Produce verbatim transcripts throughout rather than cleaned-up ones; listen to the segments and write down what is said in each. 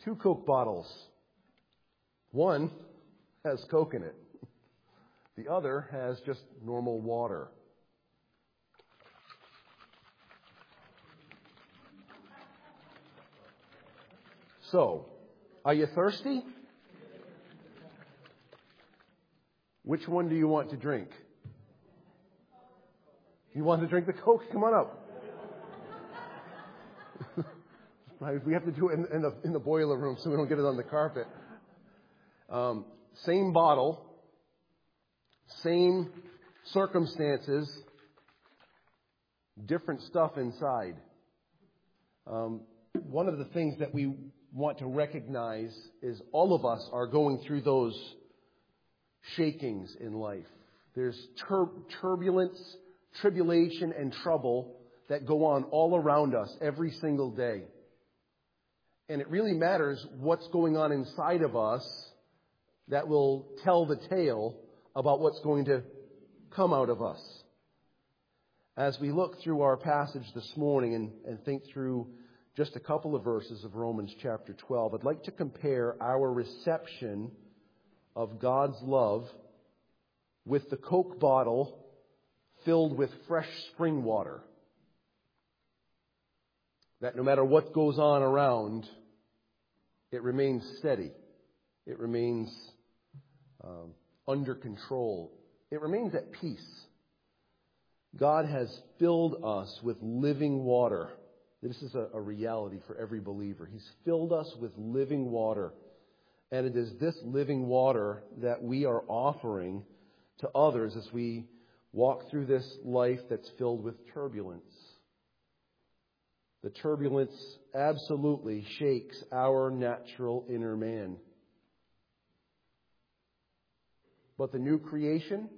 two Coke bottles. One has Coke in it. The other has just normal water. So, are you thirsty? Which one do you want to drink? You want to drink the Coke? Come on up. We have to do it in, in, the, in the boiler room so we don't get it on the carpet. Um, same bottle, same circumstances, different stuff inside. Um, one of the things that we want to recognize is all of us are going through those shakings in life. There's tur- turbulence, tribulation, and trouble that go on all around us every single day. And it really matters what's going on inside of us that will tell the tale about what's going to come out of us. As we look through our passage this morning and, and think through just a couple of verses of Romans chapter twelve, I'd like to compare our reception of God's love with the Coke bottle filled with fresh spring water. That no matter what goes on around, it remains steady. It remains um, under control. It remains at peace. God has filled us with living water. This is a, a reality for every believer. He's filled us with living water. And it is this living water that we are offering to others as we walk through this life that's filled with turbulence. The turbulence absolutely shakes our natural inner man. But the new creation,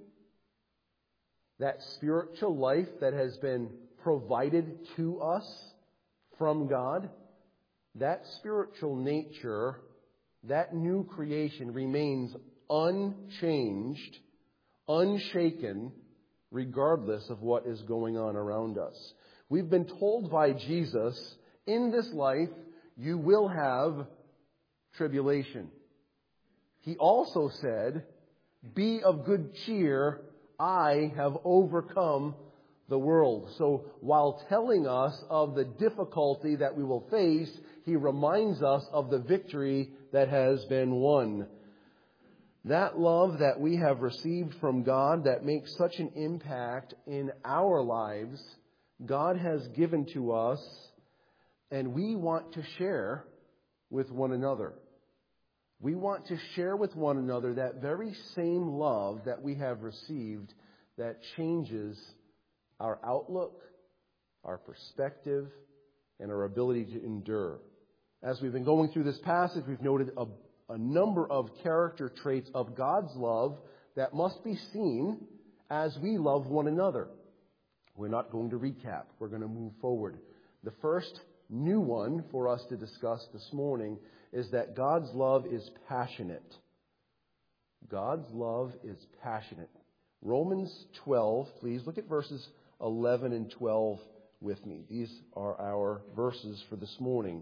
that spiritual life that has been provided to us from God, that spiritual nature, that new creation remains unchanged, unshaken, regardless of what is going on around us. We've been told by Jesus, in this life, you will have tribulation. He also said, be of good cheer, I have overcome the world. So while telling us of the difficulty that we will face, he reminds us of the victory that has been won. That love that we have received from God that makes such an impact in our lives, God has given to us, and we want to share with one another. We want to share with one another that very same love that we have received that changes our outlook, our perspective, and our ability to endure. As we've been going through this passage, we've noted a, a number of character traits of God's love that must be seen as we love one another. We're not going to recap. We're going to move forward. The first new one for us to discuss this morning is that God's love is passionate. God's love is passionate. Romans twelve, please look at verses eleven and twelve with me. These are our verses for this morning.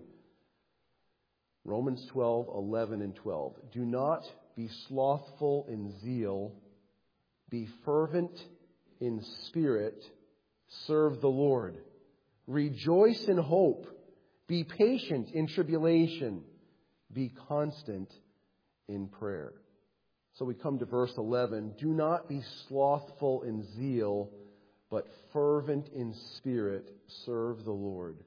Romans twelve, eleven and twelve. Do not be slothful in zeal. Be fervent in spirit. Serve the Lord. Rejoice in hope. Be patient in tribulation. Be constant in prayer. So we come to verse eleven. Do not be slothful in zeal, but fervent in spirit. Serve the Lord.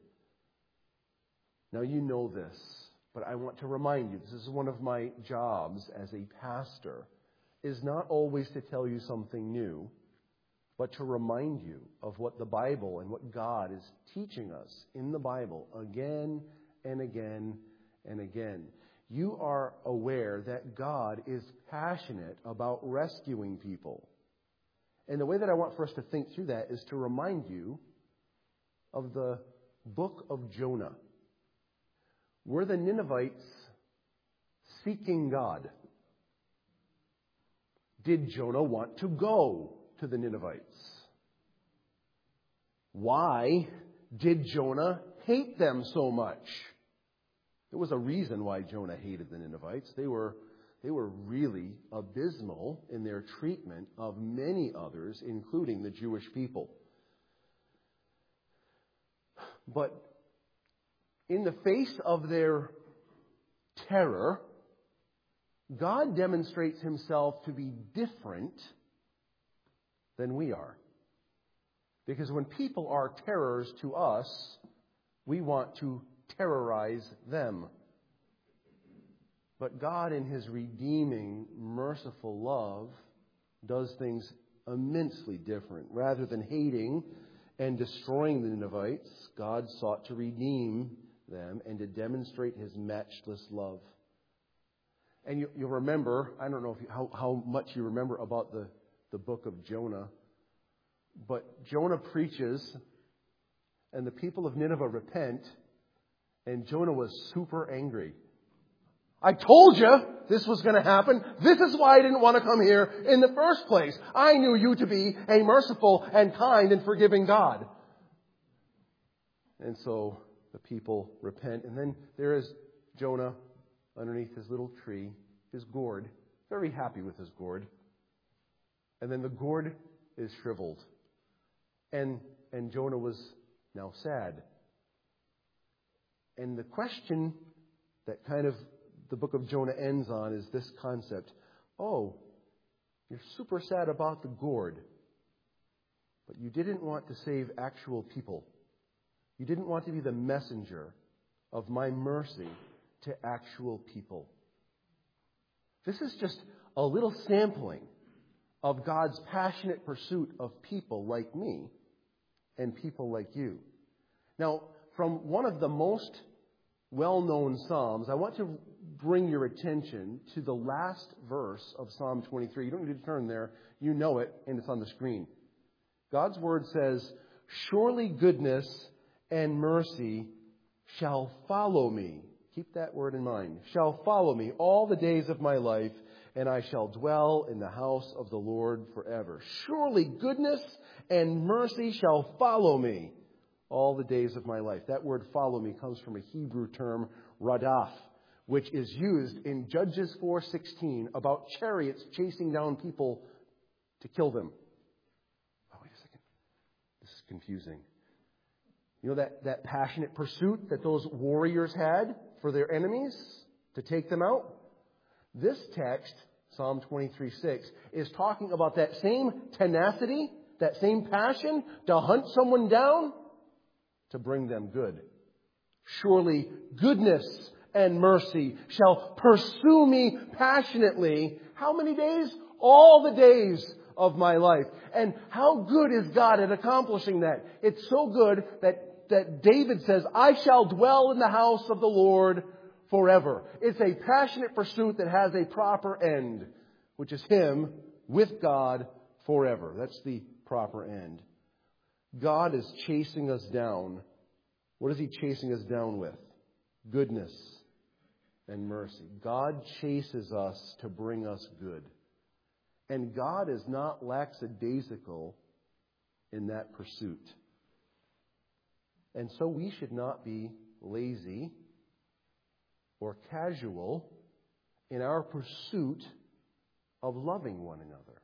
Now you know this, but I want to remind you, this is one of my jobs as a pastor, is not always to tell you something new, but to remind you of what the Bible and what God is teaching us in the Bible again and again and again. You are aware that God is passionate about rescuing people. And the way that I want for us to think through that is to remind you of the book of Jonah. Were the Ninevites seeking God? Did Jonah want to go to the Ninevites? Why did Jonah hate them so much? There was a reason why Jonah hated the Ninevites. They were, they were really abysmal in their treatment of many others, including the Jewish people. But in the face of their terror, God demonstrates himself to be different than we are. Because when people are terrors to us, we want to terrorize them. But God, in his redeeming, merciful love, does things immensely different. Rather than hating and destroying the Ninevites, God sought to redeem them and to demonstrate his matchless love. And you, you'll remember, I don't know if you, how, how much you remember about the, the book of Jonah, but Jonah preaches, and the people of Nineveh repent, and Jonah was super angry. I told you this was going to happen. This is why I didn't want to come here in the first place. I knew you to be a merciful and kind and forgiving God. And so the people repent. And then there is Jonah underneath his little tree, his gourd, very happy with his gourd. And then the gourd is shriveled. And, and Jonah was now sad. And the question that kind of the book of Jonah ends on is this concept. Oh, you're super sad about the gourd, but you didn't want to save actual people. You didn't want to be the messenger of my mercy to actual people. This is just a little sampling of God's passionate pursuit of people like me and people like you. Now, from one of the most well-known Psalms, I want to bring your attention to the last verse of Psalm twenty-three. You don't need to turn there. You know it, and it's on the screen. God's word says, "Surely goodness and mercy shall follow me." Keep that word in mind. "Shall follow me all the days of my life, and I shall dwell in the house of the Lord forever." Surely goodness and mercy shall follow me all the days of my life. That word "follow me" comes from a Hebrew term, radaf, which is used in Judges four sixteen about chariots chasing down people to kill them. Oh, wait a second. This is confusing. You know that, that passionate pursuit that those warriors had for their enemies to take them out? This text, Psalm twenty-three six, is talking about that same tenacity, that same passion to hunt someone down, to bring them good. Surely goodness and mercy shall pursue me passionately. How many days? All the days of my life. And how good is God at accomplishing that? It's so good that, that David says, "I shall dwell in the house of the Lord forever." It's a passionate pursuit that has a proper end, which is Him with God forever. That's the proper end. God is chasing us down. What is He chasing us down with? Goodness and mercy. God chases us to bring us good. And God is not lackadaisical in that pursuit. And so we should not be lazy or casual in our pursuit of loving one another.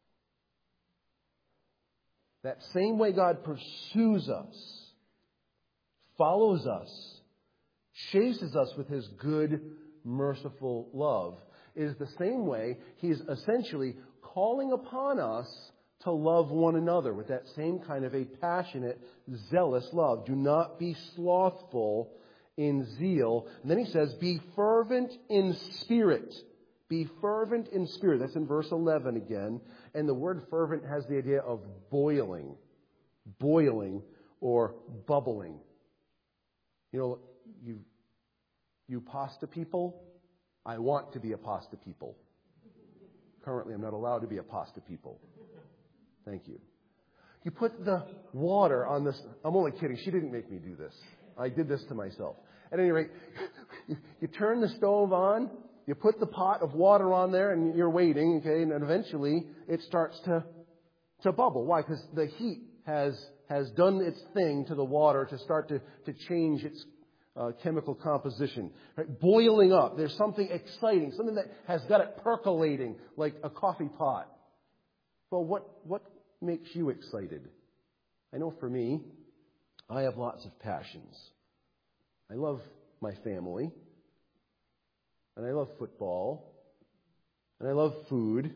That same way God pursues us, follows us, chases us with His good, merciful love, is the same way He is essentially calling upon us to love one another with that same kind of a passionate, zealous love. Do not be slothful in zeal. And then He says, be fervent in spirit. Be fervent in spirit. That's in verse eleven again. And the word fervent has the idea of boiling. Boiling or bubbling. You know, you, you pasta people, I want to be a pasta people. Currently, I'm not allowed to be a pasta people. Thank you. You put the water on this. I'm only kidding. She didn't make me do this. I did this to myself. At any rate, you, you turn the stove on, you put the pot of water on there, and you're waiting, okay, and eventually it starts to, to bubble. Why? Because the heat has, has done its thing to the water to start to, to change its uh, chemical composition, right? Boiling up. There's something exciting, something that has got it percolating like a coffee pot. Well, what, what makes you excited? I know for me, I have lots of passions. I love my family, and I love football, and I love food,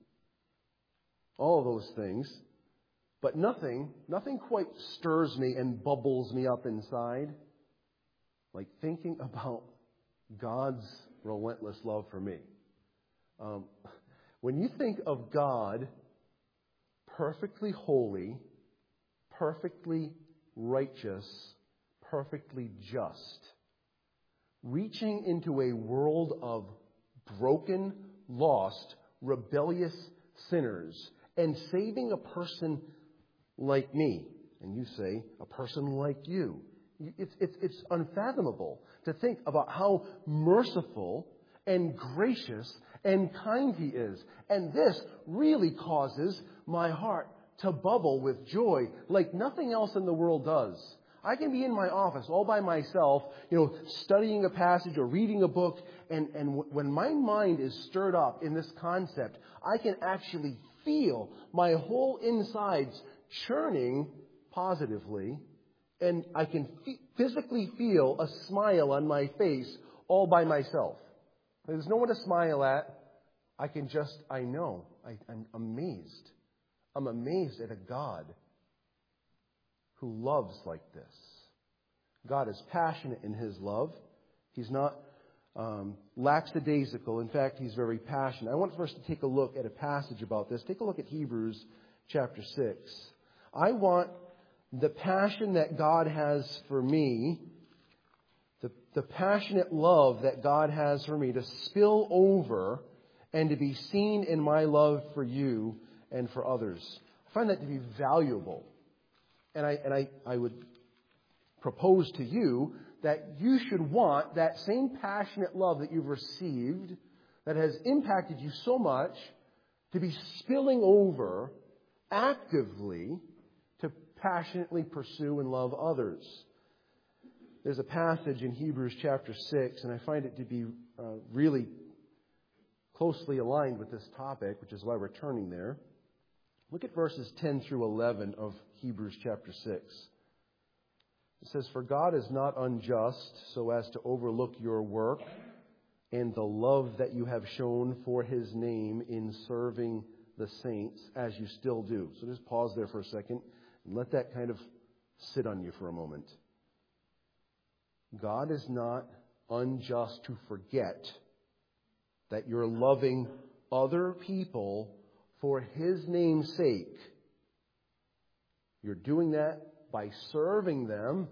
all of those things. But nothing, nothing quite stirs me and bubbles me up inside like thinking about God's relentless love for me. Um, when you think of God perfectly holy, perfectly righteous, perfectly just, reaching into a world of broken, lost, rebellious sinners and saving a person like me, and you say, a person like you. It's, it's, it's unfathomable to think about how merciful and gracious and kind He is. And this really causes my heart to bubble with joy like nothing else in the world does. I can be in my office all by myself, you know, studying a passage or reading a book, and, and w- when my mind is stirred up in this concept, I can actually feel my whole insides churning positively, and I can f- physically feel a smile on my face all by myself. There's no one to smile at. I can just, I know, I, I'm amazed. I'm amazed at a God who loves like this. God is passionate in His love. He's not um, lackadaisical. In fact, He's very passionate. I want for us to take a look at a passage about this. Take a look at Hebrews chapter six. I want the passion that God has for me, the, the passionate love that God has for me, to spill over and to be seen in my love for you and for others. I find that to be valuable. And I, and I, I would propose to you that you should want that same passionate love that you've received, that has impacted you so much, to be spilling over actively to passionately pursue and love others. There's a passage in Hebrews chapter six, and I find it to be uh, really closely aligned with this topic, which is why we're turning there. Look at verses ten through eleven of Hebrews chapter six. It says, "For God is not unjust so as to overlook your work and the love that you have shown for His name in serving the saints, as you still do." So just pause there for a second and let that kind of sit on you for a moment. God is not unjust to forget that you're loving other people for His name's sake. You're doing that by serving them,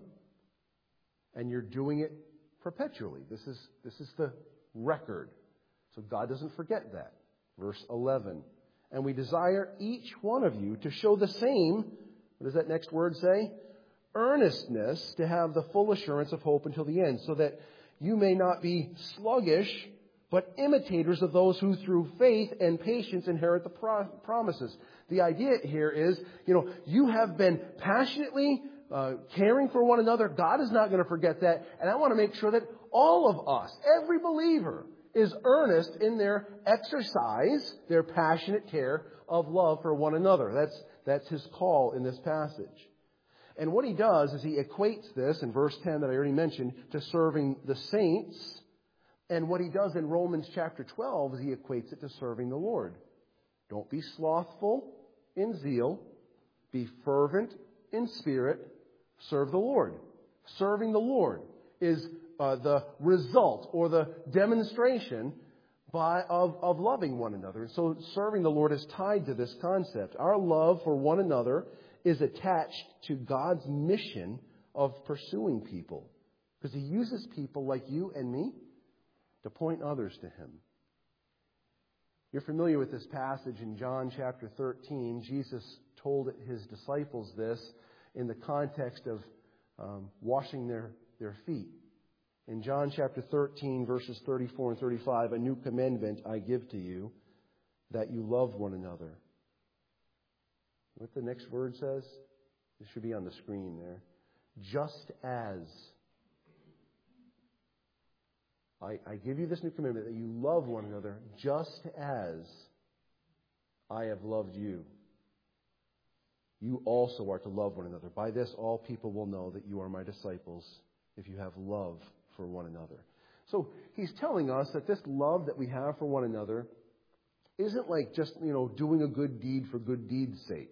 and you're doing it perpetually. This is, this is the record. So God doesn't forget that. Verse eleven. "And we desire each one of you to show the same," what does that next word say? "Earnestness, to have the full assurance of hope until the end, so that you may not be sluggish, but imitators of those who through faith and patience inherit the pro- promises." The idea here is, you know, you have been passionately uh, caring for one another. God is not going to forget that. And I want to make sure that all of us, every believer, is earnest in their exercise, their passionate care of love for one another. That's, that's His call in this passage. And what He does is He equates this, in verse ten that I already mentioned, to serving the saints. And what He does in Romans chapter twelve is He equates it to serving the Lord. Don't be slothful in zeal. Be fervent in spirit. Serve the Lord. Serving the Lord is uh, the result or the demonstration by of, of loving one another. And so serving the Lord is tied to this concept. Our love for one another is attached to God's mission of pursuing people. Because He uses people like you and me to point others to Him. You're familiar with this passage in John chapter thirteen. Jesus told His disciples this in the context of um, washing their, their feet. In John chapter thirteen, verses thirty-four and thirty-five, "A new commandment I give to you, that you love one another." What the next word says? It should be on the screen there. "Just as I, I give you this new commandment that you love one another just as I have loved you. You also are to love one another. By this, all people will know that you are my disciples if you have love for one another. So he's telling us that this love that we have for one another isn't like just, you know, doing a good deed for good deed's sake.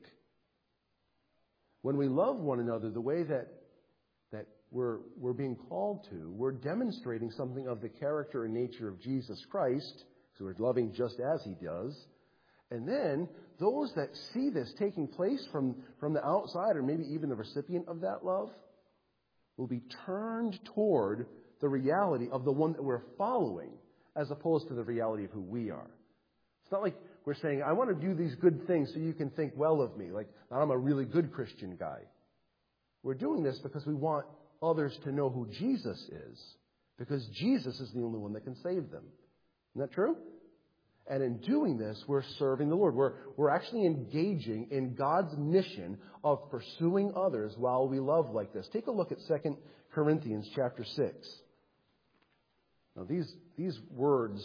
When we love one another the way that that we're we're being called to, we're demonstrating something of the character and nature of Jesus Christ, so we're loving just as he does. And then those that see this taking place from, from the outside, or maybe even the recipient of that love, will be turned toward the reality of the one that we're following, as opposed to the reality of who we are. It's not like we're saying, I want to do these good things so you can think well of me, like I'm a really good Christian guy. We're doing this because we want others to know who Jesus is, because Jesus is the only one that can save them. Isn't that true? And in doing this, we're serving the Lord. We're, we're actually engaging in God's mission of pursuing others while we love like this. Take a look at Second Corinthians chapter six. Now, these, these words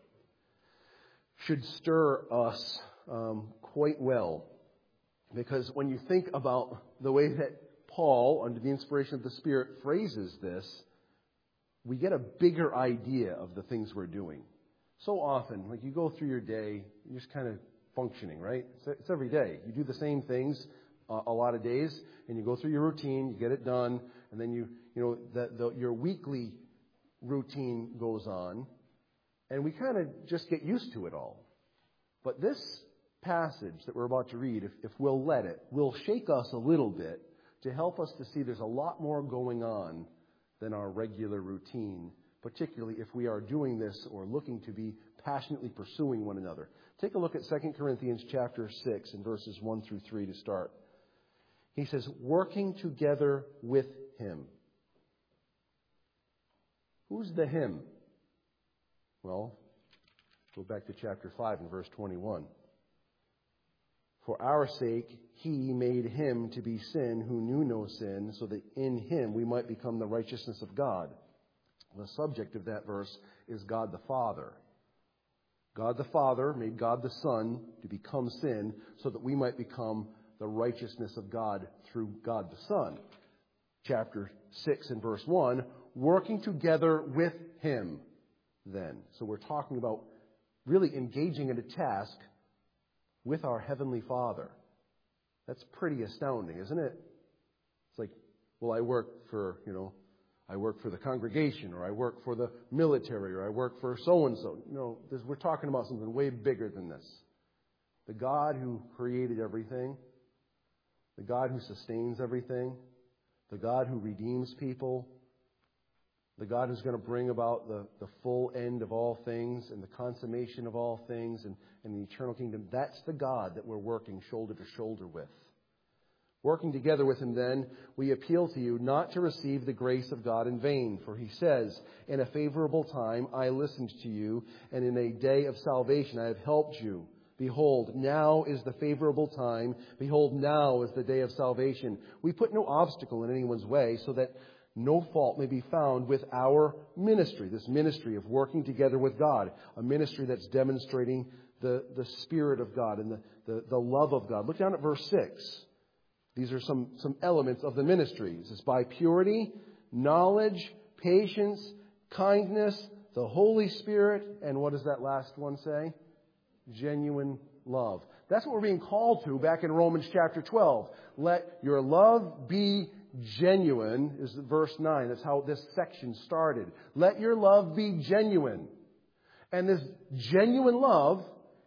should stir us um, quite well. Because when you think about the way that Paul, under the inspiration of the Spirit, phrases this, we get a bigger idea of the things we're doing. So often, like you go through your day, you're just kind of functioning, right? It's, it's every day. You do the same things uh, a lot of days, and you go through your routine, you get it done, and then you, you know, the, the, your weekly routine goes on, and we kind of just get used to it all. But this passage that we're about to read, if, if we'll let it, will shake us a little bit to help us to see there's a lot more going on than our regular routine, particularly if we are doing this or looking to be passionately pursuing one another. Take a look at Second Corinthians chapter six and verses one through three to start. He says, working together with him. Who's the him? Well, go back to chapter five and verse twenty-one. For our sake, he made him to be sin who knew no sin, so that in him we might become the righteousness of God. The subject of that verse is God the Father. God the Father made God the Son to become sin so that we might become the righteousness of God through God the Son. Chapter six and verse one, working together with him then. So we're talking about really engaging in a task with our Heavenly Father. That's pretty astounding, isn't it? It's like, well, I work for, you know, I work for the congregation, or I work for the military, or I work for so-and-so. No, this, we're talking about something way bigger than this. The God who created everything, the God who sustains everything, the God who redeems people, the God who's going to bring about the, the full end of all things and the consummation of all things and, and the eternal kingdom. That's the God that we're working shoulder to shoulder with. Working together with him, then, we appeal to you not to receive the grace of God in vain. For he says, in a favorable time I listened to you, and in a day of salvation I have helped you. Behold, now is the favorable time. Behold, now is the day of salvation. We put no obstacle in anyone's way, so that no fault may be found with our ministry, this ministry of working together with God, a ministry that's demonstrating the, the Spirit of God and the, the, the love of God. Look down at verse six. These are some, some elements of the ministry. It's by purity, knowledge, patience, kindness, the Holy Spirit, and what does that last one say? Genuine love. That's what we're being called to back in Romans chapter twelve. Let your love be genuine, is verse nine. That's how this section started. Let your love be genuine. And this genuine love,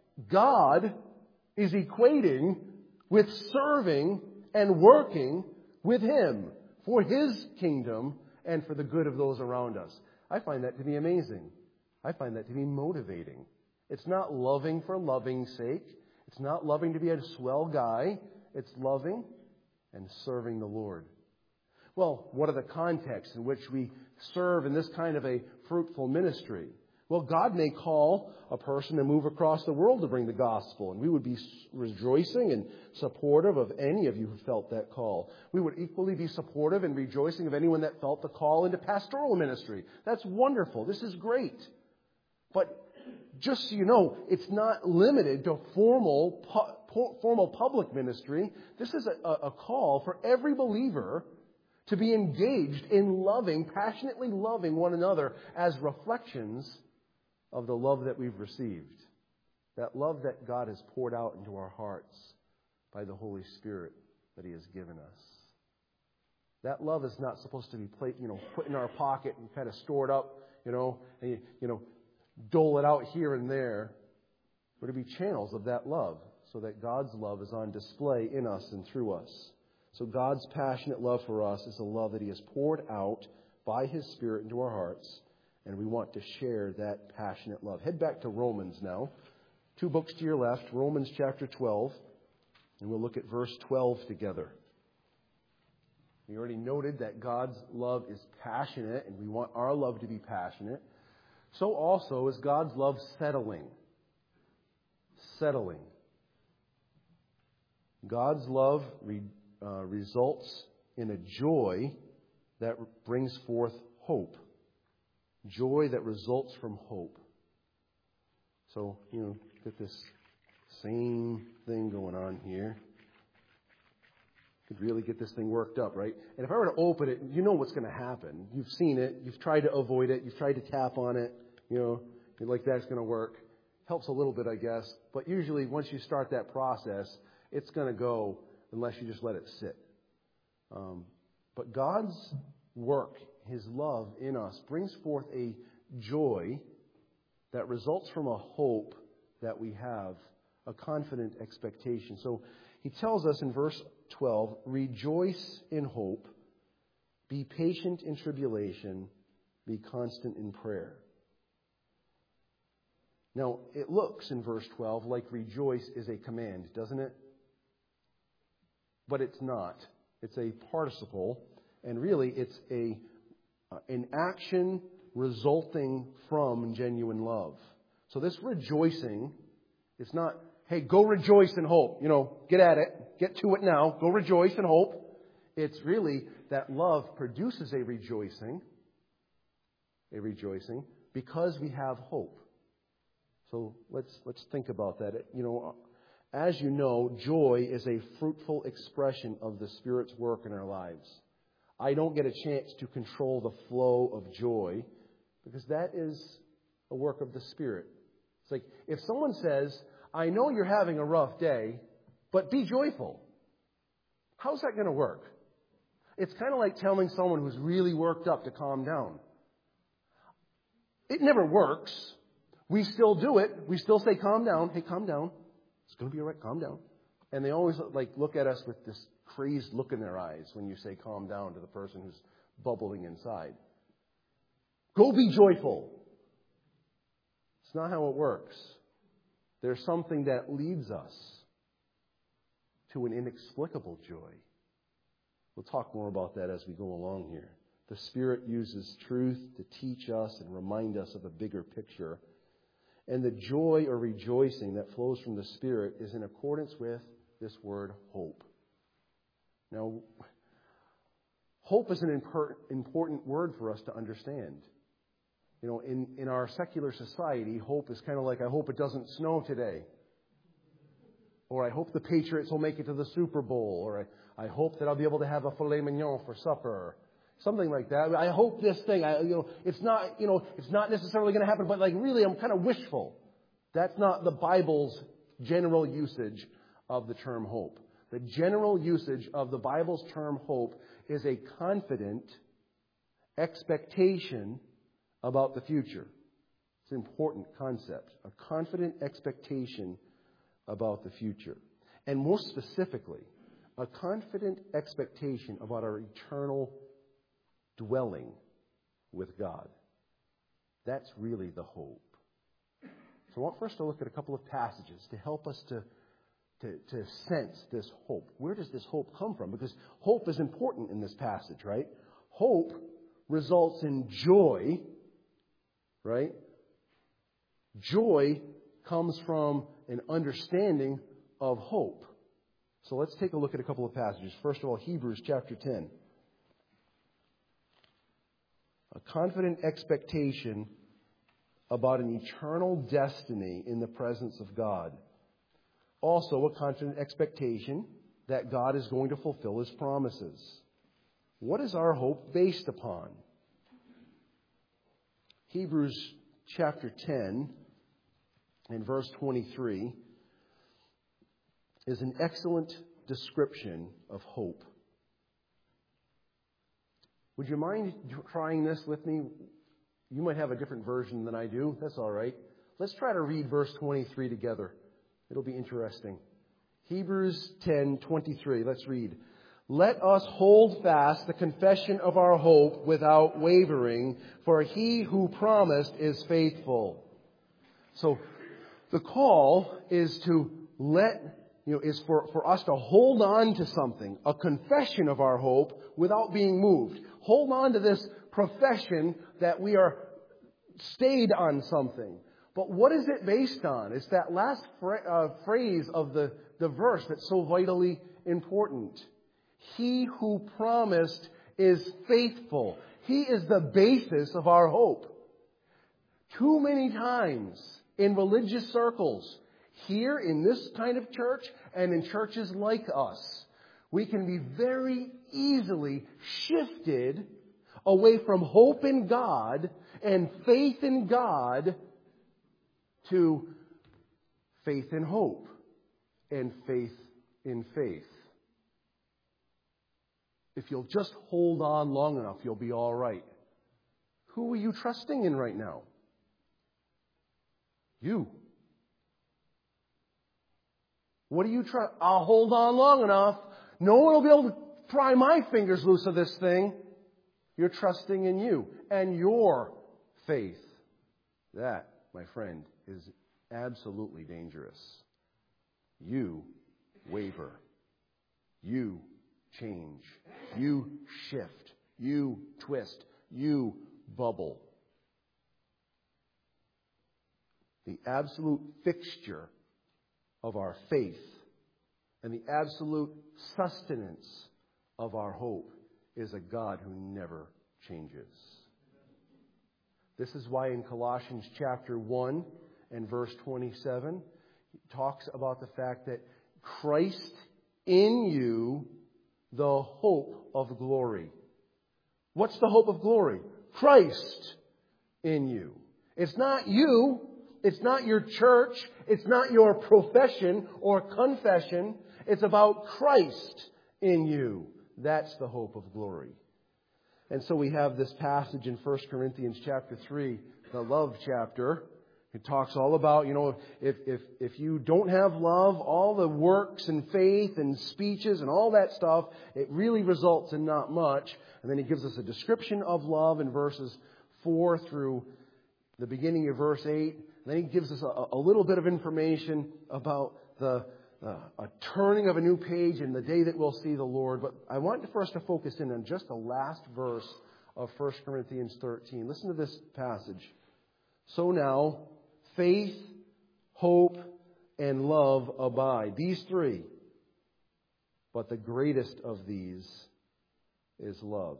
God is equating with serving and working with him for his kingdom and for the good of those around us. I find that to be amazing. I find that to be motivating. It's not loving for loving's sake. It's not loving to be a swell guy. It's loving and serving the Lord. Well, what are the contexts in which we serve in this kind of a fruitful ministry? Well, God may call a person to move across the world to bring the gospel, and we would be rejoicing and supportive of any of you who felt that call. We would equally be supportive and rejoicing of anyone that felt the call into pastoral ministry. That's wonderful. This is great. But just so you know, it's not limited to formal, pu- formal public ministry. This is a, a call for every believer to be engaged in loving, passionately loving one another as reflections of the love that we've received. That love that God has poured out into our hearts by the Holy Spirit that He has given us. That love is not supposed to be played, you know, put in our pocket and kind of stored up, you know, and, you know, dole it out here and there. We're to be channels of that love so that God's love is on display in us and through us. So God's passionate love for us is a love that He has poured out by His Spirit into our hearts. And we want to share that passionate love. Head back to Romans now. Two books to your left, Romans chapter twelve. And we'll look at verse twelve together. We already noted that God's love is passionate, and we want our love to be passionate. So also is God's love settling. Settling. God's love re, uh, results in a joy that brings forth hope. Joy that results from hope. So, you know, get this same thing going on here. Could really get this thing worked up, right? And if I were to open it, you know what's going to happen. You've seen it. You've tried to avoid it. You've tried to tap on it. You know, you're like, that's going to work. Helps a little bit, I guess. But usually once you start that process, it's going to go unless you just let it sit. Um, but God's work, His love in us, brings forth a joy that results from a hope that we have, a confident expectation. So He tells us in verse twelve, rejoice in hope, be patient in tribulation, be constant in prayer. Now, it looks in verse twelve like rejoice is a command, doesn't it? But it's not. It's a participle, and really it's a uh, an action resulting from genuine love. So this rejoicing, it's not, hey, go rejoice in hope. You know, get at it. Get to it now. Go rejoice in hope. It's really that love produces a rejoicing, a rejoicing, because we have hope. So let's let's think about that. You know, as you know, joy is a fruitful expression of the Spirit's work in our lives. I don't get a chance to control the flow of joy because that is a work of the Spirit. It's like if someone says, I know you're having a rough day, but be joyful. How's that going to work? It's kind of like telling someone who's really worked up to calm down. It never works. We still do it. We still say, calm down. Hey, calm down. It's going to be all right. Calm down. And they always like look at us with this crazed look in their eyes when you say calm down to the person who's bubbling inside. Go be joyful. It's not how it works. There's something that leads us to an inexplicable joy. We'll talk more about that as we go along here. The Spirit uses truth to teach us and remind us of a bigger picture. And the joy or rejoicing that flows from the Spirit is in accordance with this word, hope. Now, hope is an important word for us to understand. You know, in, in our secular society, hope is kind of like, I hope it doesn't snow today. Or I hope the Patriots will make it to the Super Bowl. Or I, I hope that I'll be able to have a filet mignon for supper. Something like that. I hope this thing, I, you know, it's not, you know, it's not necessarily going to happen, but like really I'm kind of wishful. That's not the Bible's general usage of the term hope. The general usage of the Bible's term hope is a confident expectation about the future. It's an important concept. A confident expectation about the future. And more specifically, a confident expectation about our eternal dwelling with God. That's really the hope. So I want first to look at a couple of passages to help us to, to, to sense this hope. Where does this hope come from? Because hope is important in this passage, right? Hope results in joy, right? Joy comes from an understanding of hope. So let's take a look at a couple of passages. First of all, Hebrews chapter ten. A confident expectation about an eternal destiny in the presence of God. Also, a confident expectation that God is going to fulfill His promises. What is our hope based upon? Hebrews chapter ten and verse twenty-three is an excellent description of hope. Would you mind trying this with me? You might have a different version than I do. That's all right. Let's try to read verse twenty-three together. It'll be interesting. Hebrews ten twenty-three. Let's read. Let us hold fast the confession of our hope without wavering, for He who promised is faithful. So the call is to let, you know, is for, for us to hold on to something, a confession of our hope without being moved. Hold on to this profession that we are stayed on something. But what is it based on? It's that last fra- uh, phrase of the, the verse that's so vitally important. He who promised is faithful. He is the basis of our hope. Too many times in religious circles, here in this kind of church and in churches like us, we can be very easily shifted away from hope in God and faith in God to faith in hope and faith in faith. If you'll just hold on long enough, you'll be all right. Who are you trusting in right now? You. What do you trust? I'll hold on long enough. No one will be able to pry my fingers loose of this thing. You're trusting in you and your faith. That, my friend, is absolutely dangerous. You waver. You change. You shift. You twist. You bubble. The absolute fixture of our faith and the absolute sustenance of our hope is a God who never changes. This is why in Colossians chapter one and verse twenty-seven, it talks about the fact that Christ in you, the hope of glory. What's the hope of glory? Christ in you. It's not you. It's not your church. It's not your profession or confession. It's about Christ in you. That's the hope of glory. And so we have this passage in First Corinthians chapter three, the love chapter. It talks all about, you know, if, if, if you don't have love, all the works and faith and speeches and all that stuff, it really results in not much. And then he gives us a description of love in verses four through the beginning of verse eight. Then he gives us a, a little bit of information about the uh, a turning of a new page in the day that we'll see the Lord. But I want for us to focus in on just the last verse of First Corinthians thirteen. Listen to this passage. So now, faith, hope, and love abide. These three. But the greatest of these is love.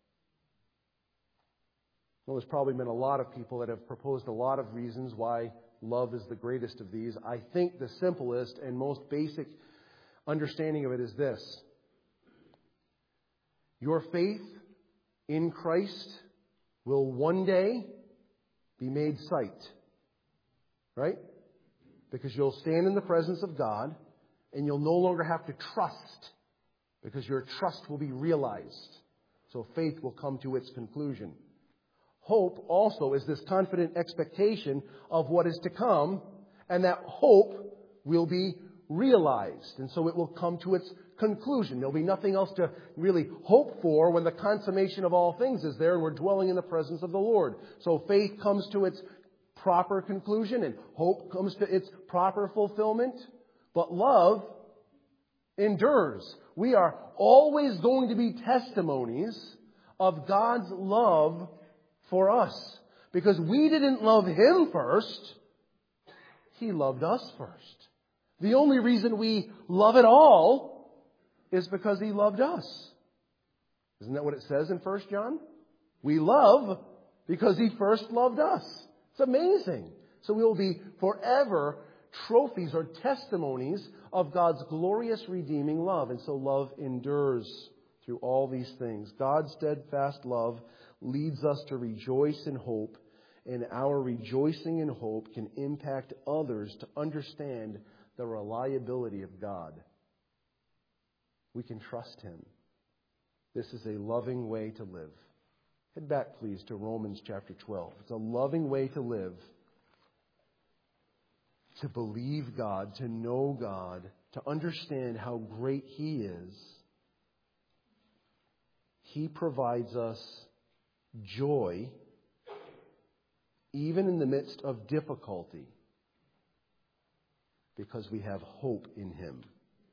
Well, there's probably been a lot of people that have proposed a lot of reasons why love is the greatest of these. I think the simplest and most basic understanding of it is this. Your faith in Christ will one day be made sight. Right? Because you'll stand in the presence of God and you'll no longer have to trust because your trust will be realized. So faith will come to its conclusion. Hope also is this confident expectation of what is to come, and that hope will be realized. And so it will come to its conclusion. There'll be nothing else to really hope for when the consummation of all things is there and we're dwelling in the presence of the Lord. So faith comes to its proper conclusion and hope comes to its proper fulfillment. But love endures. We are always going to be testimonies of God's love for us. Because we didn't love Him first. He loved us first. The only reason we love at all is because He loved us. Isn't that what it says in First John? We love because He first loved us. It's amazing. So we will be forever trophies or testimonies of God's glorious redeeming love. And so love endures through all these things. God's steadfast love leads us to rejoice in hope, and our rejoicing in hope can impact others to understand the reliability of God. We can trust Him. This is a loving way to live. Head back, please, to Romans chapter twelve. It's a loving way to live. To believe God, to know God, to understand how great He is. He provides us joy even in the midst of difficulty because we have hope in Him.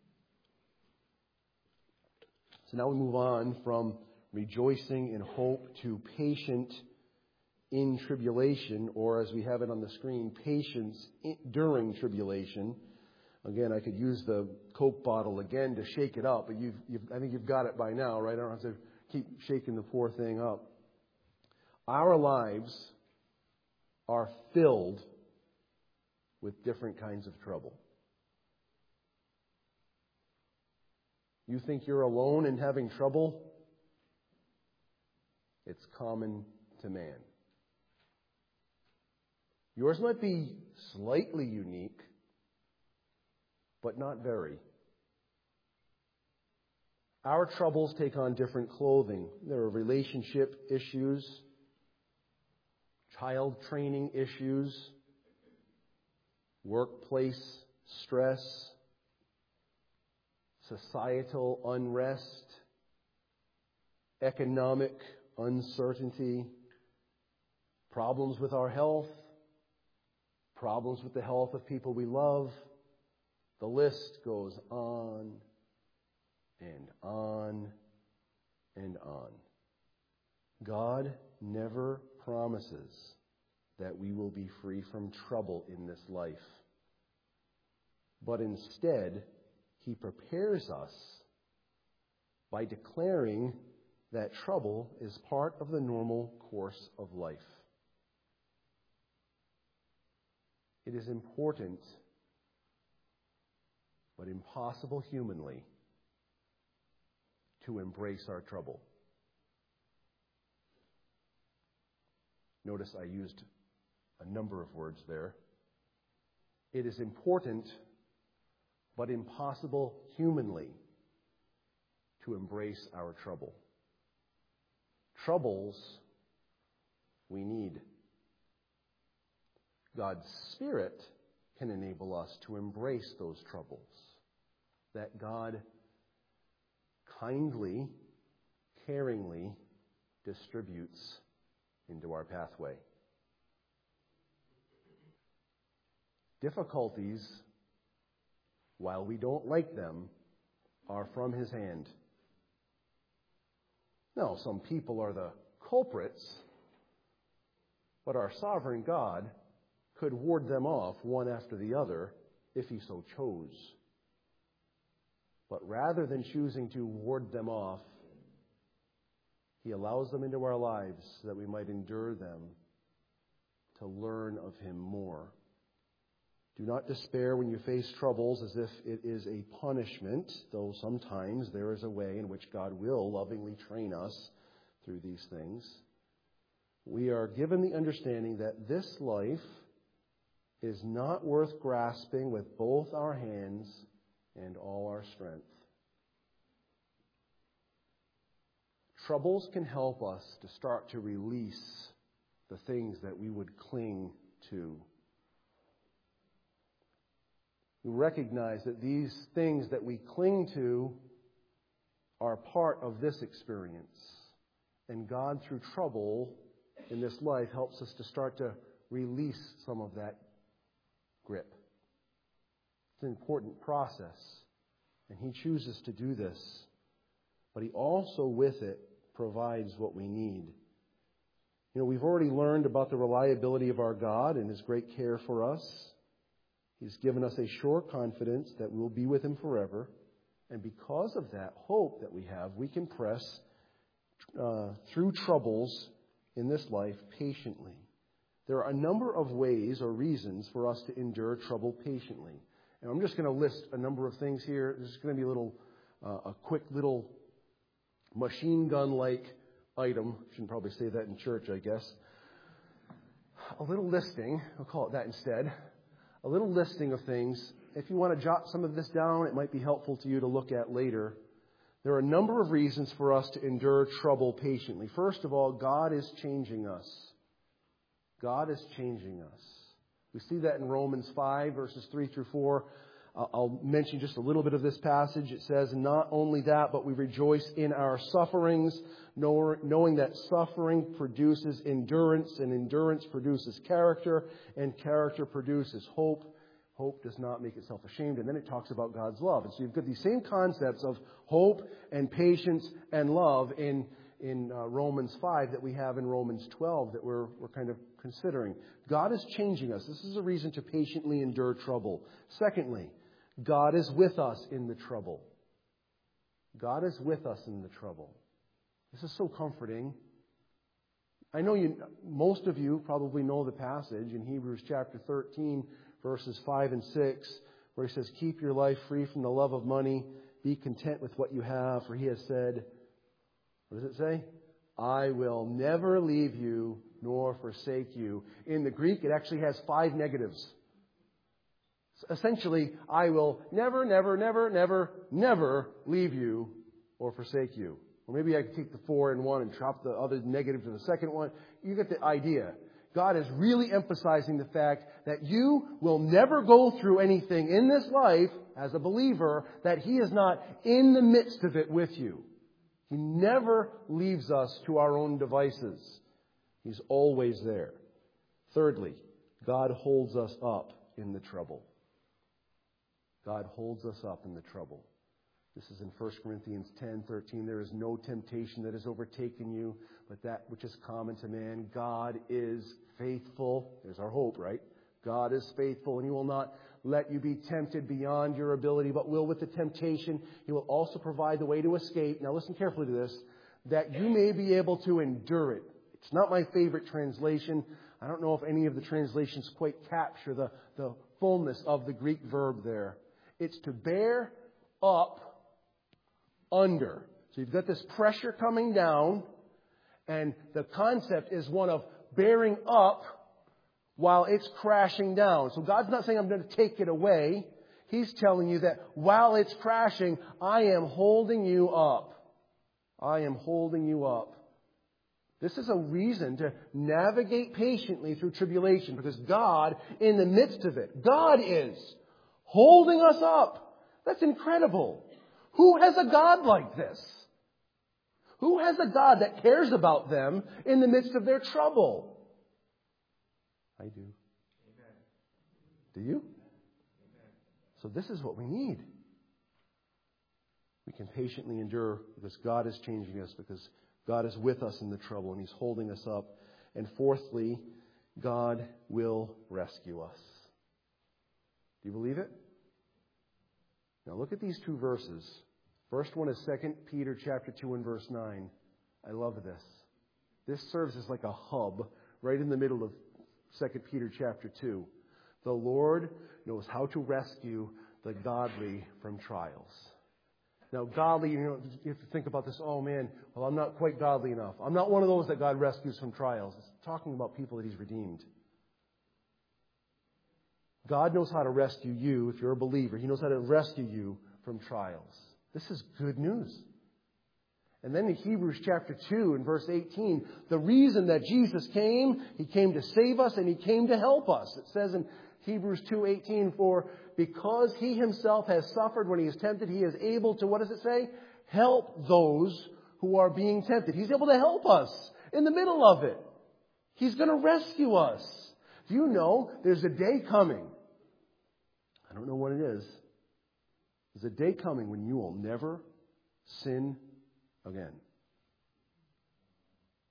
So now we move on from rejoicing in hope to patient in tribulation, or as we have it on the screen, patience in, during tribulation. Again, I could use the Coke bottle again to shake it up, but you've, you've, I think you've got it by now, right? I don't have to keep shaking the poor thing up. Our lives are filled with different kinds of trouble. You think you're alone in having trouble? It's common to man. Yours might be slightly unique, but not very. Our troubles take on different clothing. There are relationship issues, child training issues, workplace stress, societal unrest, economic uncertainty, problems with our health, problems with the health of people we love. The list goes on and on and on. God never promises that we will be free from trouble in this life. But instead, He prepares us by declaring that trouble is part of the normal course of life. It is important, but impossible humanly, to embrace our trouble. Notice I used a number of words there. It is important, but impossible humanly, to embrace our trouble. Troubles we need. God's Spirit can enable us to embrace those troubles that God kindly, caringly distributes into our pathway. Difficulties, while we don't like them, are from His hand. Now, some people are the culprits, but our sovereign God could ward them off one after the other if He so chose. But rather than choosing to ward them off, He allows them into our lives so that we might endure them to learn of Him more. Do not despair when you face troubles as if it is a punishment, though sometimes there is a way in which God will lovingly train us through these things. We are given the understanding that this life is not worth grasping with both our hands and all our strength. Troubles can help us to start to release the things that we would cling to. We recognize that these things that we cling to are part of this experience. And God, through trouble in this life, helps us to start to release some of that grip. It's an important process, and He chooses to do this. But He also, with it, provides what we need. You know, we've already learned about the reliability of our God and His great care for us. He's given us a sure confidence that we'll be with Him forever. And because of that hope that we have, we can press uh, through troubles in this life patiently. There are a number of ways or reasons for us to endure trouble patiently. And I'm just going to list a number of things here. This is going to be a little, uh, a quick little machine gun-like item. Shouldn't probably say that in church, I guess. A little listing. I'll call it that instead. A little listing of things. If you want to jot some of this down, it might be helpful to you to look at later. There are a number of reasons for us to endure trouble patiently. First of all, God is changing us. God is changing us. We see that in Romans five, verses three through four. I'll mention just a little bit of this passage. It says, not only that, but we rejoice in our sufferings, knowing that suffering produces endurance, and endurance produces character, and character produces hope. Hope does not make itself ashamed. And then it talks about God's love. And so you've got these same concepts of hope and patience and love in, in uh, Romans five that we have in Romans twelve that we're, we're kind of considering. God is changing us. This is a reason to patiently endure trouble. Secondly, God is with us in the trouble. God is with us in the trouble. This is so comforting. I know you, most of you probably know the passage in Hebrews chapter thirteen, verses five and six, where he says, keep your life free from the love of money. Be content with what you have, for he has said, what does it say? I will never leave you nor forsake you. In the Greek, it actually has five negatives. Essentially, I will never, never, never, never, never leave you or forsake you. Or maybe I could take the four in one and drop the other negative to the second one. You get the idea. God is really emphasizing the fact that you will never go through anything in this life as a believer that He is not in the midst of it with you. He never leaves us to our own devices. He's always there. Thirdly, God holds us up in the trouble. God holds us up in the trouble. This is in First Corinthians ten thirteen. There is no temptation that has overtaken you, but that which is common to man. God is faithful. There's our hope, right? God is faithful, and He will not let you be tempted beyond your ability, but will with the temptation, He will also provide the way to escape. Now listen carefully to this, that you may be able to endure it. It's not my favorite translation. I don't know if any of the translations quite capture the, the fullness of the Greek verb there. It's to bear up under. So you've got this pressure coming down, and the concept is one of bearing up while it's crashing down. So God's not saying I'm going to take it away. He's telling you that while it's crashing, I am holding you up. I am holding you up. This is a reason to navigate patiently through tribulation, because God, in the midst of it, God is holding us up. That's incredible. Who has a God like this? Who has a God that cares about them in the midst of their trouble? I do. Amen. Do you? Amen. So this is what we need. We can patiently endure because God is changing us, because God is with us in the trouble and He's holding us up. And fourthly, God will rescue us. Do you believe it? Now look at these two verses. First one is Second Peter chapter two and verse nine. I love this. This serves as like a hub right in the middle of Second Peter chapter two. The Lord knows how to rescue the godly from trials. Now, godly, you know, you have to think about this. Oh, man, well, I'm not quite godly enough. I'm not one of those that God rescues from trials. It's talking about people that He's redeemed. God knows how to rescue you if you're a believer. He knows how to rescue you from trials. This is good news. And then in Hebrews chapter two and verse eighteen, the reason that Jesus came, He came to save us and He came to help us. It says in Hebrews two eighteen, for because He Himself has suffered when He is tempted, He is able to, what does it say? Help those who are being tempted. He's able to help us in the middle of it. He's going to rescue us. Do you know there's a day coming? I don't know what it is. There's a day coming when you will never sin again.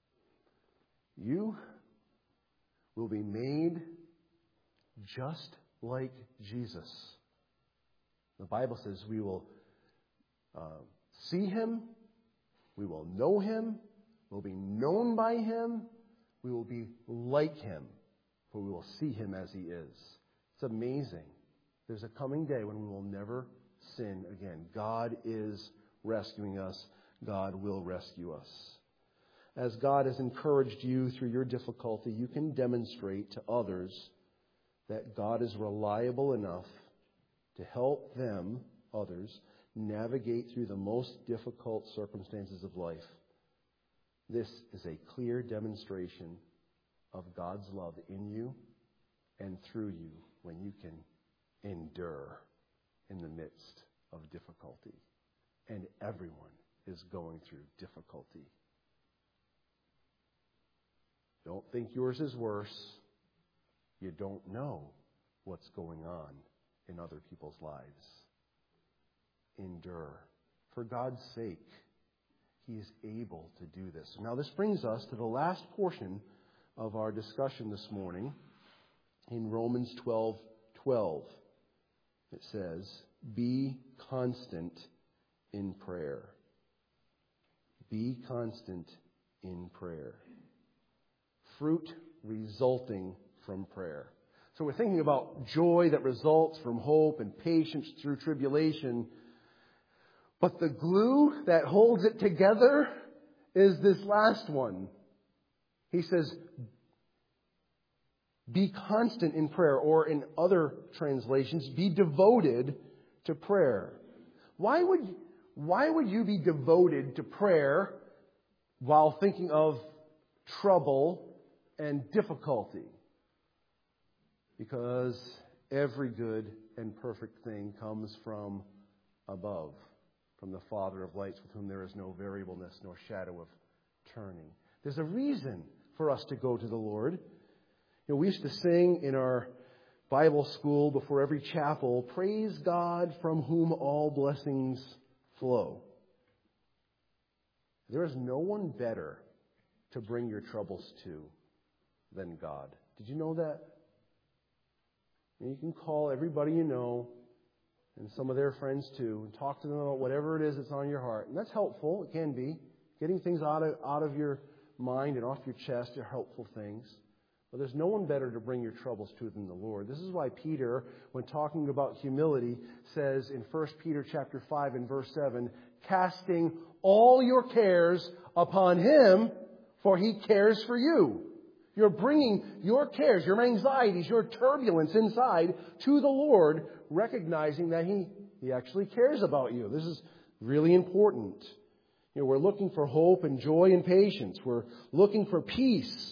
You will be made just like Jesus. The Bible says we will uh, see Him, we will know Him, we'll be known by Him, we will be like Him, for we will see Him as He is. It's amazing. There's a coming day when we will never sin again. God is rescuing us. God will rescue us. As God has encouraged you through your difficulty, you can demonstrate to others that God is reliable enough to help them, others, navigate through the most difficult circumstances of life. This is a clear demonstration of God's love in you and through you when you can endure in the midst of difficulty. And everyone is going through difficulty. Don't think yours is worse. You don't know what's going on in other people's lives. Endure. For God's sake, He is able to do this. Now this brings us to the last portion of our discussion this morning in Romans twelve twelve. It says, be constant in prayer. Be constant in prayer. Fruit resulting from prayer. So we're thinking about joy that results from hope and patience through tribulation. But the glue that holds it together is this last one. He says, be constant in prayer, or in other translations, be devoted to prayer. Why would, why would you be devoted to prayer while thinking of trouble and difficulty? Because every good and perfect thing comes from above, from the Father of lights, with whom there is no variableness nor shadow of turning. There's a reason for us to go to the Lord. You know, we used to sing in our Bible school before every chapel, praise God from whom all blessings flow. There is no one better to bring your troubles to than God. Did you know that? And you can call everybody you know and some of their friends too and talk to them about whatever it is that's on your heart. And that's helpful. It can be. Getting things out of, out of your mind and off your chest are helpful things. But there's no one better to bring your troubles to than the Lord. This is why Peter, when talking about humility, says in First Peter chapter five and verse seven, casting all your cares upon Him, for He cares for you. You're bringing your cares, your anxieties, your turbulence inside to the Lord, recognizing that He, He actually cares about you. This is really important. You know, we're looking for hope and joy and patience. We're looking for peace.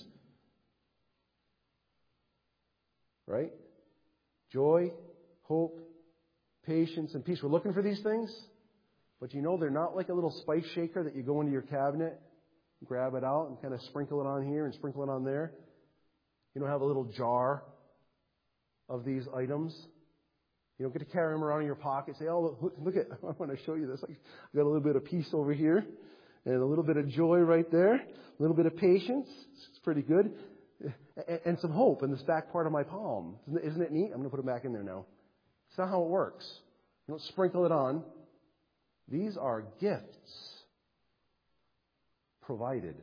Right? Joy, hope, patience, and peace. We're looking for these things. But you know, they're not like a little spice shaker that you go into your cabinet, grab it out, and kind of sprinkle it on here and sprinkle it on there. You don't have a little jar of these items. You don't get to carry them around in your pocket. Say, oh, look, look at, I want to show you this. I've got a little bit of peace over here and a little bit of joy right there. A little bit of patience. It's pretty good. And some hope in this back part of my palm. Isn't it neat? I'm going to put it back in there now. It's not how it works. You don't sprinkle it on. These are gifts provided.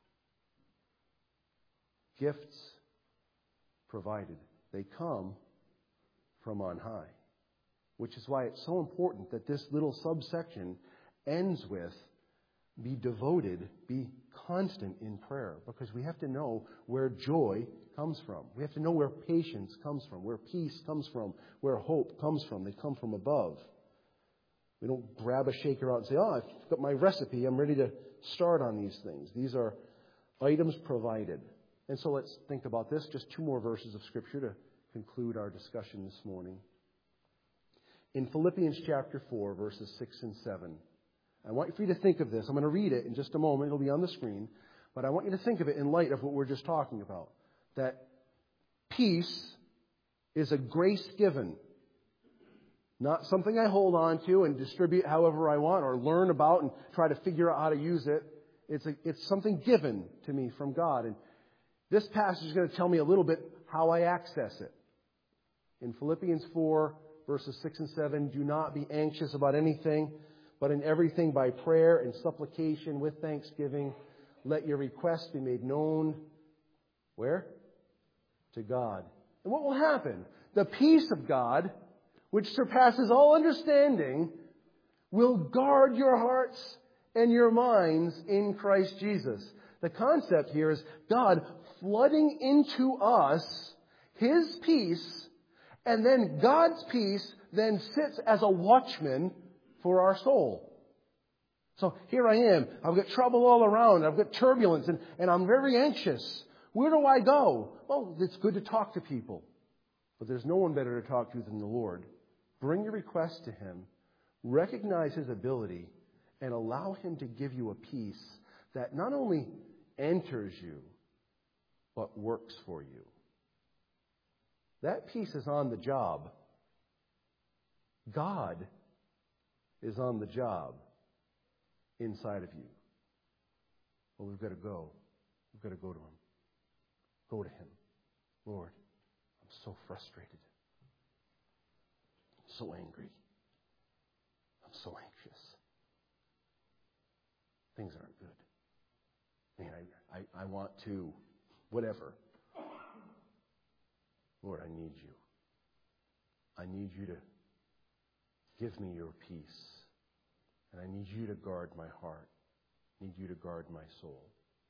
Gifts provided. They come from on high. Which is why it's so important that this little subsection ends with be devoted, be constant in prayer, because we have to know where joy comes from. We have to know where patience comes from, where peace comes from, where hope comes from. They come from above. We don't grab a shaker out and say, oh, I've got my recipe. I'm ready to start on these things. These are items provided. And so let's think about this. Just two more verses of Scripture to conclude our discussion this morning. In Philippians chapter four, verses six and seven, I want you to think of this. I'm going to read it in just a moment. It'll be on the screen. But I want you to think of it in light of what we're just talking about. That peace is a grace given. Not something I hold on to and distribute however I want or learn about and try to figure out how to use it. It's, a, it's something given to me from God. And this passage is going to tell me a little bit how I access it. In Philippians four, verses six and seven, do not be anxious about anything, but in everything by prayer and supplication with thanksgiving, let your requests be made known. Where? To God. And what will happen? The peace of God, which surpasses all understanding, will guard your hearts and your minds in Christ Jesus. The concept here is God flooding into us His peace, and then God's peace then sits as a watchman for our soul. So here I am. I've got trouble all around. I've got turbulence, and, and I'm very anxious. Where do I go? Well, it's good to talk to people. But there's no one better to talk to than the Lord. Bring your request to Him. Recognize His ability and allow Him to give you a peace that not only enters you, but works for you. That peace is on the job. God is on the job inside of you. Well, we've got to go. We've got to go to Him. Go to Him. Lord, I'm so frustrated. I'm so angry. I'm so anxious. Things aren't good. Man, I, I, I want to, whatever. Lord, I need you. I need you to give me your peace. And I need you to guard my heart. I need you to guard my soul.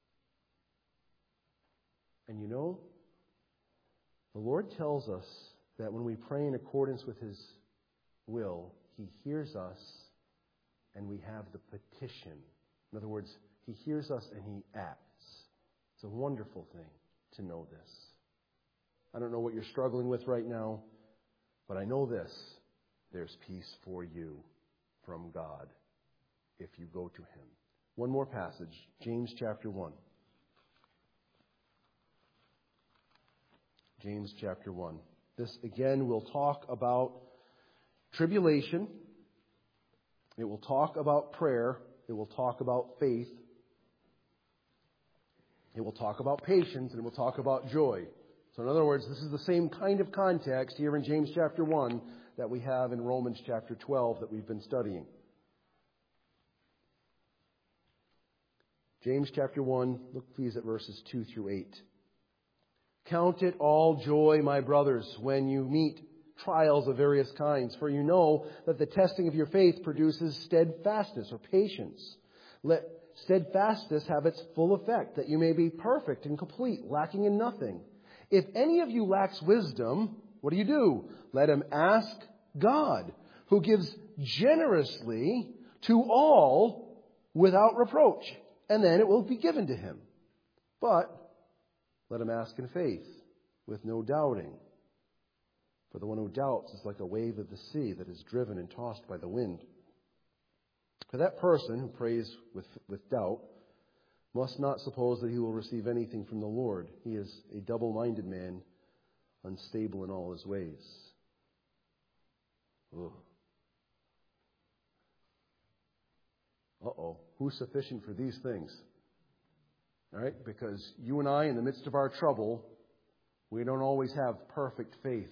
And you know, the Lord tells us that when we pray in accordance with His will, He hears us and we have the petition. In other words, He hears us and He acts. It's a wonderful thing to know this. I don't know what you're struggling with right now, but I know this. There's peace for you from God if you go to Him. One more passage, James chapter one. James chapter one. This again will talk about tribulation. It will talk about prayer. It will talk about faith. It will talk about patience, and it will talk about joy. So in other words, this is the same kind of context here in James chapter one that we have in Romans chapter twelve that we've been studying. James chapter one, look please at verses two through eight. Count it all joy, my brothers, when you meet trials of various kinds, for you know that the testing of your faith produces steadfastness or patience. Let steadfastness have its full effect, that you may be perfect and complete, lacking in nothing. If any of you lacks wisdom, what do you do? Let him ask God, who gives generously to all without reproach, and then it will be given to him. But let him ask in faith, with no doubting. For the one who doubts is like a wave of the sea that is driven and tossed by the wind. For that person who prays with, with doubt must not suppose that he will receive anything from the Lord. He is a double-minded man, unstable in all his ways. Ugh. Uh-oh. Who's sufficient for these things? All right? Because you and I, in the midst of our trouble, we don't always have perfect faith.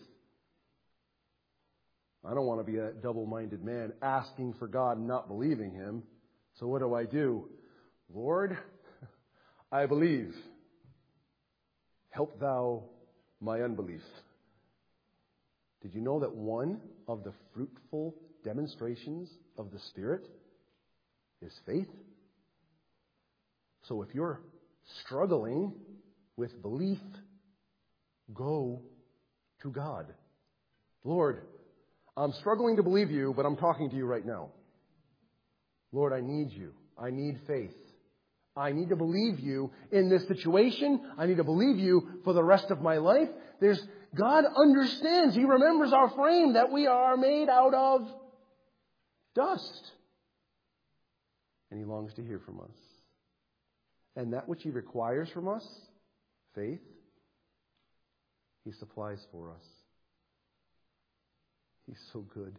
I don't want to be a double-minded man asking for God and not believing Him. So what do I do? Lord, I believe. Help thou my unbelief. Did you know that one of the fruitful demonstrations of the Spirit is faith? So if you're struggling with belief, go to God. Lord, I'm struggling to believe you, but I'm talking to you right now. Lord, I need you. I need faith. I need to believe you in this situation. I need to believe you for the rest of my life. There's God understands. He remembers our frame, that we are made out of dust. And He longs to hear from us. And that which He requires from us, faith, He supplies for us. He's so good.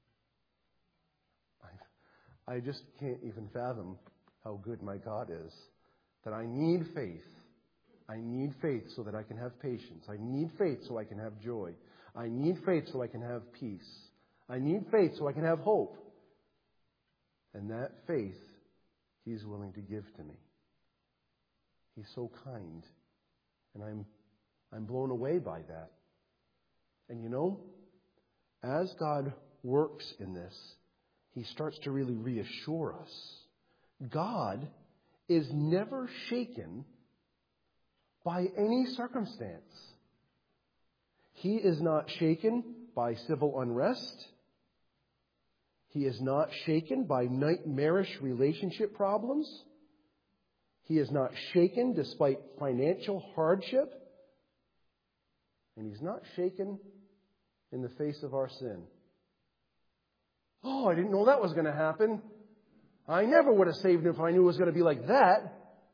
I, I just can't even fathom how good my God is. That I need faith. I need faith so that I can have patience. I need faith so I can have joy. I need faith so I can have peace. I need faith so I can have hope. And that faith He's willing to give to me. He's so kind. And I'm, I'm blown away by that. And you know, as God works in this, He starts to really reassure us. God is never shaken by any circumstance. He is not shaken by civil unrest. He is not shaken by nightmarish relationship problems. He is not shaken despite financial hardship. And He's not shaken in the face of our sin. Oh, I didn't know that was going to happen. I never would have saved Him if I knew it was going to be like that.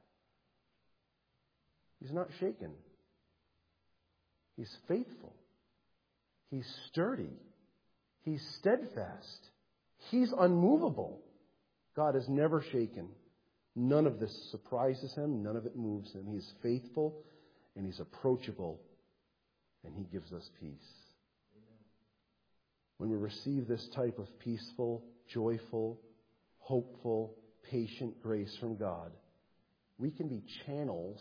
He's not shaken. He's faithful. He's sturdy. He's steadfast. He's unmovable. God is never shaken. None of this surprises Him. None of it moves Him. He's faithful and He's approachable. And He gives us peace. When we receive this type of peaceful, joyful, hopeful, patient grace from God, we can be channels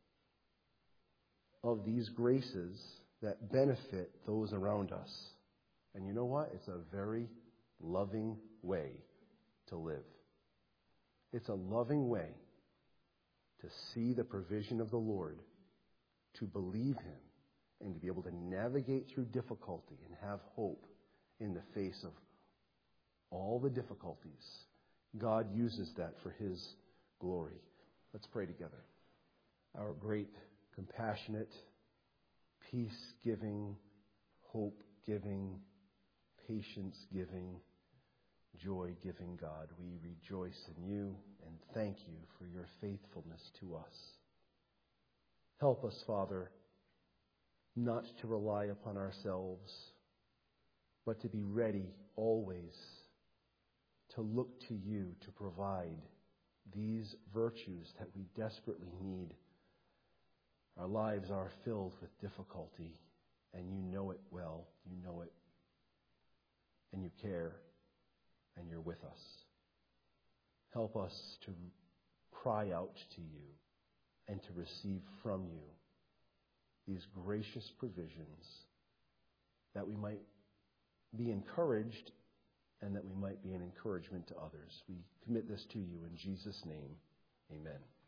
of these graces that benefit those around us. And you know what? It's a very loving way to live. It's a loving way to see the provision of the Lord, to believe Him, and to be able to navigate through difficulty and have hope in the face of all the difficulties. God uses that for His glory. Let's pray together. Our great, compassionate, peace-giving, hope-giving, patience-giving, joy-giving God, we rejoice in You and thank You for Your faithfulness to us. Help us, Father, not to rely upon ourselves, but to be ready always to look to You to provide these virtues that we desperately need. Our lives are filled with difficulty, and You know it well. You know it, and You care, and You're with us. Help us to cry out to You and to receive from You these gracious provisions, that we might be encouraged and that we might be an encouragement to others. We commit this to You in Jesus' name. Amen.